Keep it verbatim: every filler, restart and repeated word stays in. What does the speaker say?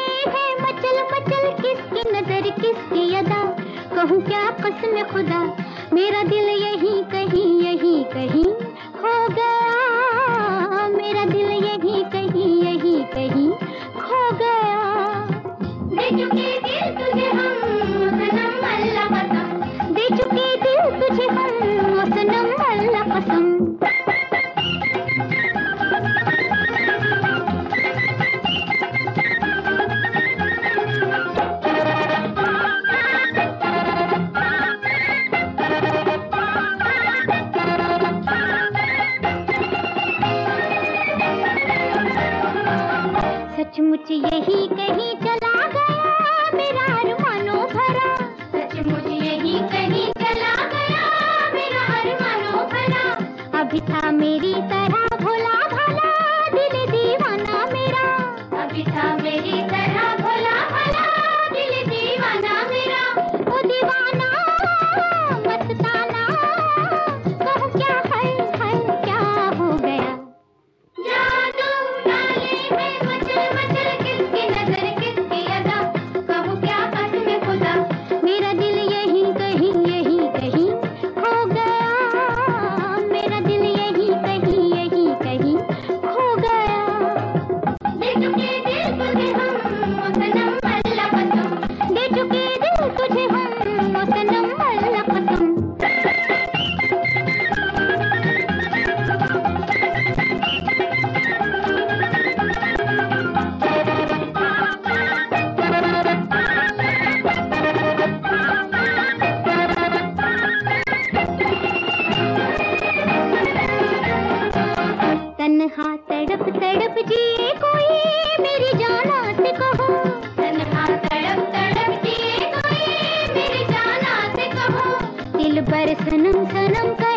है मचल मचल, किसकी नजर किसकी अदा, कहूँ क्या कसम खुदा, मेरा दिल यहीं कहीं यहीं कहीं खो गया, मेरा दिल यहीं कहीं यहीं कहीं खो गया। दे चुके दिल तुझे हम सनम अल्लाह कसम, दे चुके दिल तुझे हम सनम अल्लाह कसम। सचमुच यही कहीं चला गया मेरा अरमानों भरा, सचमुच यही कहीं चला गया मेरा अरमानों भरा, अभी था मेरी तरह भोला भाला दिल दीवाना मेरा, अभी था मेरी तरह भोला भाला दिल दीवाना मेरा। ओ दीवाना मस्ताना, कहूँ क्या है है क्या हो गया, जादू डाले में मचल मचल, किसकी नजर किसकी अदा, कहूँ क्या कसम खुदा, मेरा दिल यहीं कहीं यहीं कहीं खो गया, मेरा दिल यहीं कहीं यहीं कहीं खो गया। दे चुके दिल तुझे हम सनम अल्लाह कसम, दे चुके दिल तुझे हम सनम अल्लाह कसम। तन्हा तड़प तड़प जिए कोई मेरी जाना से कहो, तन्हा तड़प तड़प जिए कोई मेरी जाना से कहो, दिल पर सनम सनम का